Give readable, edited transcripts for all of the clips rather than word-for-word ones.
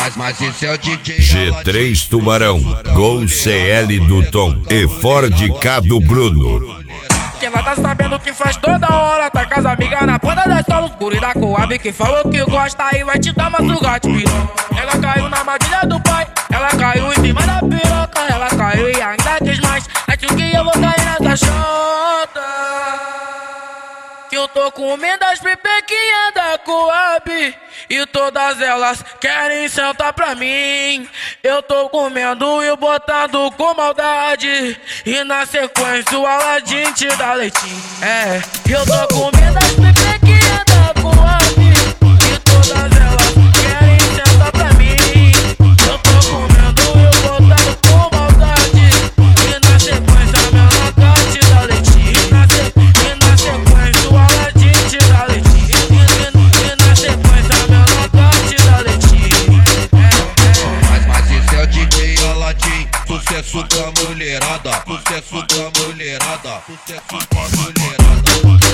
Mas esse é o DJ G3 Tubarão, Gol CL do Tom e Ford K do Bruno. Que ela tá sabendo que faz toda hora, tá com as amigas na ponta das solos, guri da Coab que falou que gosta aí vai te dar madrugada, pirão. Ela caiu na armadilha do pai, ela caiu em cima da piroca, ela caiu e ainda quis mais, acho que eu vou cair nessa chota. Que eu tô comendo as pipequinhas da Coab e todas elas querem sentar pra mim. Eu tô comendo e botando com maldade e na sequência o Aladim te dá leitinho. É, eu tô comendo as pipequinhas da Coab e todas elas querem sentar pra mim. Eu tô comendo e botando com maldade e na sequência a menor te dá leitinho. E na sequência o Aladim te dá leitinho. E na sequência a menor te dá leitinho. Mas esse é o DJ Aladim, sucesso da mulherada, sucesso da mulherada, sucesso da mulherada.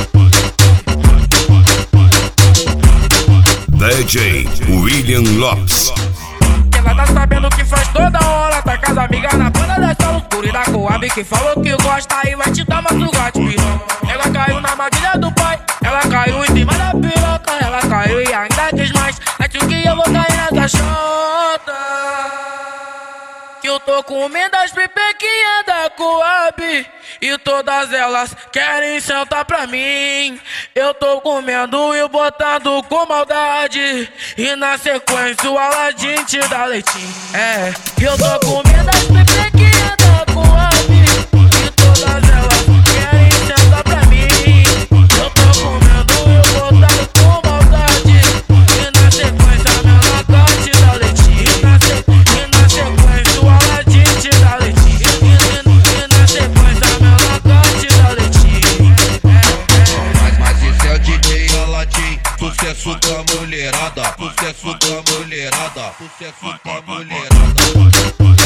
DJ William Lopes. Ela tá sabendo que faz toda hora, tá com as amigas na banda das solos, guri da Coab que falou que gosta aí vai te dar madrugada, pirão. Ela caiu na armadilha do pai, ela caiu em cima da piroca, ela caiu e ainda quis mais, acho que eu vou cair nessa chota. Que eu tô comendo as pipequinhas da Coab e todas elas querem sentar pra mim. Eu tô comendo e botando com maldade e na sequência o Aladim te dá leitinho. É, eu tô comendo as pipequinhas da Coab e todas elas querem sentar pra mim. Eu tô comendo e botando com maldade e na sequência a menor te dá leitinho. E na sequência o Aladim te dá leitinho. E na sequência a menor te dá leitinho. Mas esse é o DJ Aladim, sucesso da mulherada, sucesso da mulherada, sucesso da mulherada.